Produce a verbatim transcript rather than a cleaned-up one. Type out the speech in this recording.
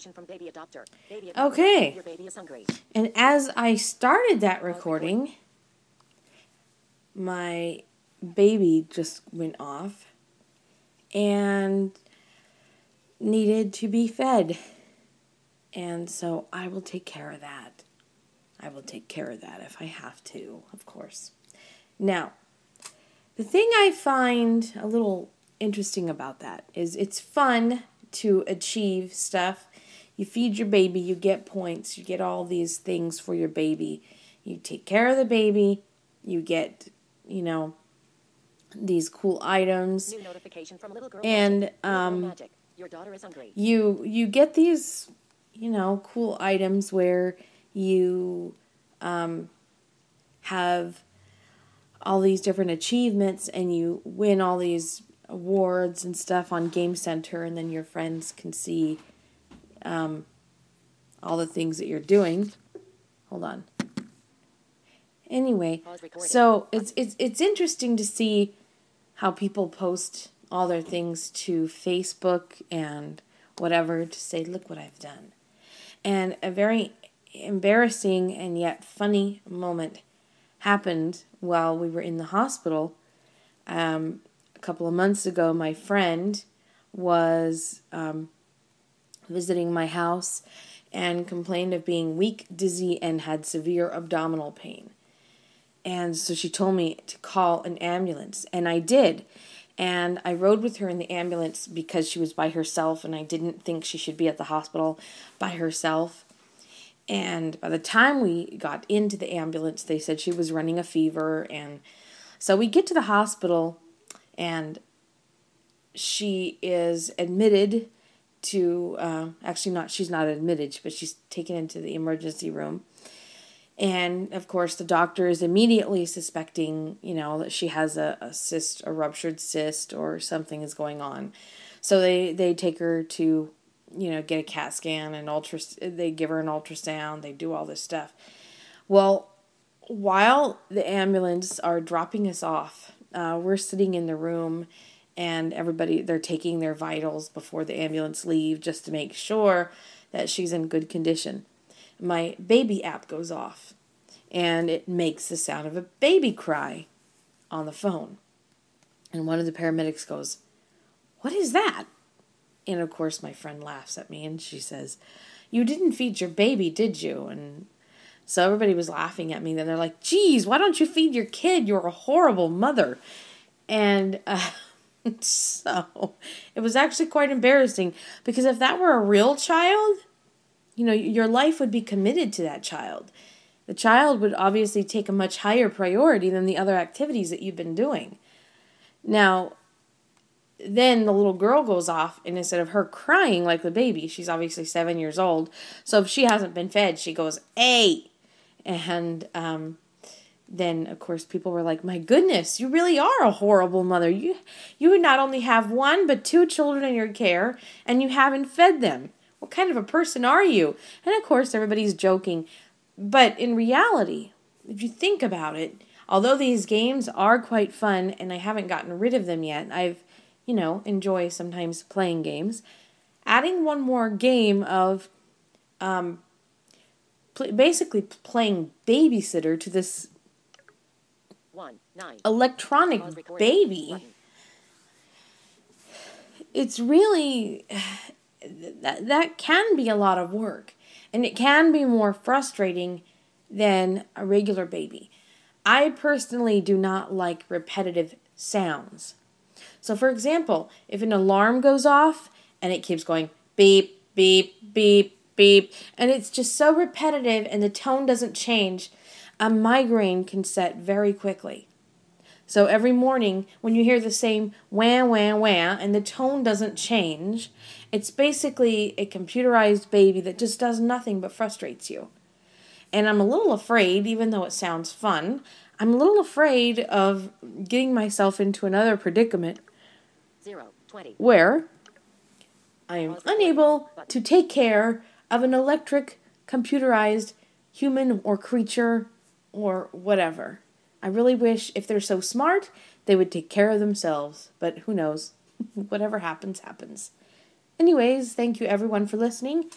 Okay. And as I started that recording, my baby just went off and needed to be fed. And so I will take care of that. I will take care of that if I have to, of course. Now, the thing I find a little interesting about that is it's fun to achieve stuff. You feed your baby, you get points, you get all these things for your baby. You take care of the baby, you get, you know, these cool items. New notification from little girl and um, magic. Your daughter is hungry. You you get these, you know, cool items where you um, have all these different achievements and you win all these awards and stuff on Game Center, and then your friends can see um, all the things that you're doing. Hold on. Anyway, so it's it's it's interesting to see how people post all their things to Facebook and whatever to say, look what I've done. And a very embarrassing and yet funny moment happened while we were in the hospital. Um, a couple of months ago, my friend was um, visiting my house and complained of being weak, dizzy, and had severe abdominal pain. And so she told me to call an ambulance, and I did. And I rode with her in the ambulance because she was by herself, and I didn't think she should be at the hospital by herself. And by the time we got into the ambulance, they said she was running a fever. And so we get to the hospital, and she is admitted to, uh, actually not, she's not admitted, but she's taken into the emergency room. And, of course, the doctor is immediately suspecting, you know, that she has a, a cyst, a ruptured cyst, or something is going on. So they, they take her to, you know, get a CAT scan, and ultra, they give her an ultrasound, they do all this stuff. Well, while the ambulance are dropping us off, uh, we're sitting in the room, and everybody, they're taking their vitals before the ambulance leave just to make sure that she's in good condition. My baby app goes off, and it makes the sound of a baby cry on the phone. And one of the paramedics goes, "What is that?" And of course my friend laughs at me, and she says, "You didn't feed your baby, did you?" And so everybody was laughing at me. Then they're like, "Geez, why don't you feed your kid? You're a horrible mother." And uh, so it was actually quite embarrassing, because if that were a real child, you know, your life would be committed to that child. The child would obviously take a much higher priority than the other activities that you've been doing. Now, then the little girl goes off, and instead of her crying like the baby, she's obviously seven years old, so if she hasn't been fed, she goes, "Hey!" And um, then, of course, people were like, "My goodness, you really are a horrible mother. You, you not only have one, but two children in your care, and you haven't fed them. What kind of a person are you?" And of course, everybody's joking. But in reality, if you think about it, although these games are quite fun, and I haven't gotten rid of them yet, I've, you know, enjoy sometimes playing games. Adding one more game of um, pl- basically playing babysitter to this One, nine. electronic baby, button. It's really... That that can be a lot of work, and it can be more frustrating than a regular baby. I personally do not like repetitive sounds. So, for example, if an alarm goes off and it keeps going beep, beep, beep, beep, and it's just so repetitive and the tone doesn't change, a migraine can set very quickly. So every morning when you hear the same wah, wah, wah, and the tone doesn't change, it's basically a computerized baby that just does nothing but frustrates you. And I'm a little afraid, even though it sounds fun, I'm a little afraid of getting myself into another predicament Zero, twenty. Where I am unable to take care of an electric, computerized human or creature or whatever. I really wish, if they're so smart, they would take care of themselves. But who knows? Whatever happens, happens. Anyways, thank you everyone for listening.